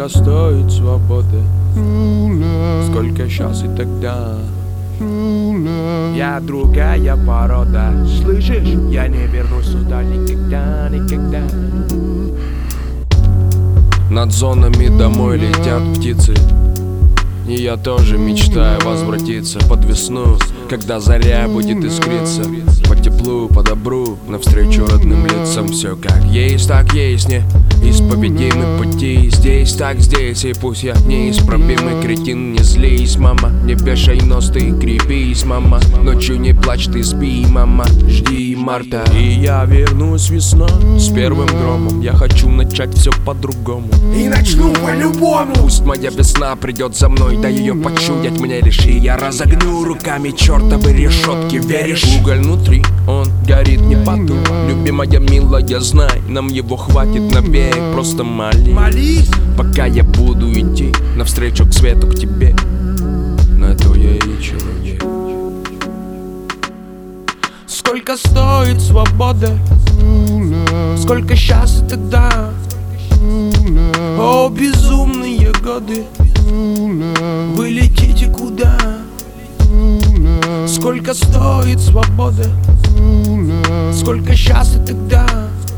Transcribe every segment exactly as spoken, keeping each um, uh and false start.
Сколько стоит свобода? Сколько сейчас и тогда? Я другая порода, слышишь? Я не вернусь сюда никогда, никогда. Над зонами домой летят птицы, и я тоже мечтаю возвратиться под весну, когда заря будет искриться. По теплу, по добру, навстречу родным лицам. Все как есть, так есть, не исповедимы пути. Здесь, так здесь, и пусть я неисправимый кретин. Не злись, мама, не вешай нос, ты крепись, мама. Ночью не плачь, ты спи, мама, жди марта. И я вернусь весной с первым громом. Я хочу начать все по-другому, и начну по-любому. Пусть моя весна придет за мной, да ее почудять мне лишь. И я разогну руками чертовы решетки, веришь? Уголь внутри, он горит не потух. Любимая, милая, знай, нам его хватит навек. Просто молись, пока я буду идти навстречу к свету, к тебе. На это я и человек. Сколько стоит свобода? Сколько сейчас и тогда? О, безумные годы, вы летите куда? Сколько стоит свобода? Сколько сейчас и тогда?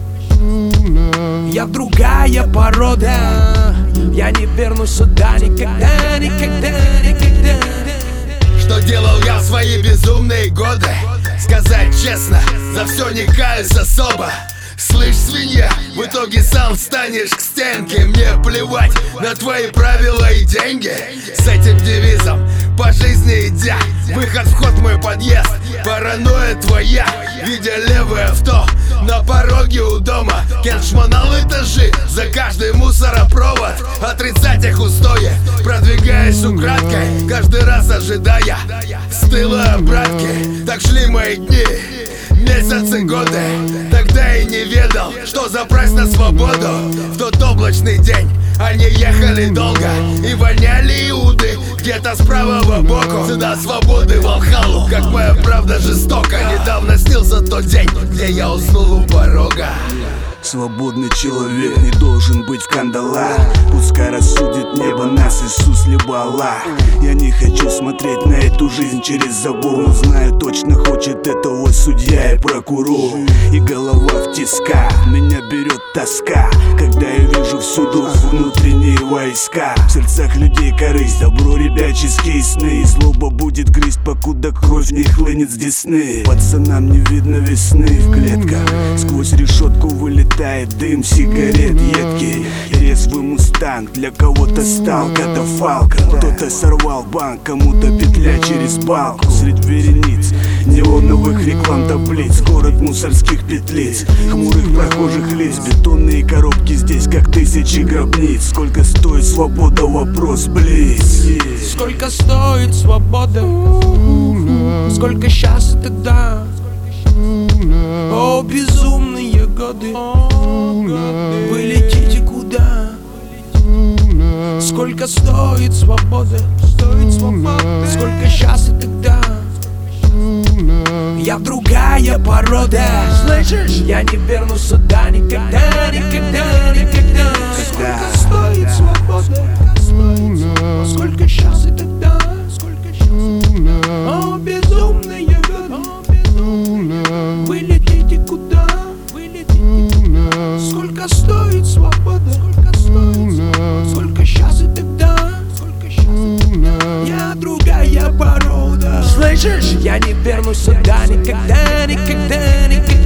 Я другая порода, я не вернусь сюда никогда, никогда, никогда. Что делал я в свои безумные годы? Сказать честно, за все не каюсь особо. Слышь, свинья, в итоге сам встанешь к стенке. Мне плевать на твои правила и деньги. С этим девизом по жизни идя, выход, вход, мой подъезд. Паранойя твоя, видя левое авто на пороге у дома. Кеншманал этажи, за каждый мусоропровод. Отрицать их устои, продвигаясь украдкой, каждый раз ожидая стыла обратки. Так шли мои дни, месяцы, годы. Тогда и не ведал, что за прайс на свободу. В тот облачный день они ехали долго и воняли иуды где-то с правого боку. Сюда свободы, Валхалу, как моя правда жестока. Недавно снился тот день, где я уснул у порога. Свободный человек не должен быть в кандалах. Пускай рассудит небо нас Иисус либо Аллах. Я не хочу смотреть на эту жизнь через забор, но знаю точно, хочет этого судья и прокурор. И голова в тисках, меня берет тоска, когда я вижу всюду внутренние войска. В сердцах людей корысть, добро ребяческие сны. Злоба будет грызть, покуда кровь не хлынет с десны. Пацанам не видно весны в клетках, сквозь решетку вылетает дым сигарет едкий. Резвый мустанг, для кого-то стал катафалком. Кто-то сорвал банк, кому-то петля через балку. Средь верениц неоновых реклам таблиц, город мусорских петлиц, хмурых прохожих лиц. Бетонные коробки здесь, как тысячи гробниц. Сколько стоит свобода? Вопрос близ. Сколько стоит свобода? Сколько сейчас и тогда? О, безумные годы, вы летите куда? Сколько стоит свобода? Сколько сейчас и тогда? Я другая порода, слышишь? Я не вернусь сюда никогда, никогда, никогда. Сколько стоит свобода? Сколько сейчас и тогда? О, безумные годы, вы летите куда? Сколько стоит свобода? Сколько сейчас и тогда? Я другая порода, слышишь? Я не вернусь сюда никогда, никогда, никогда.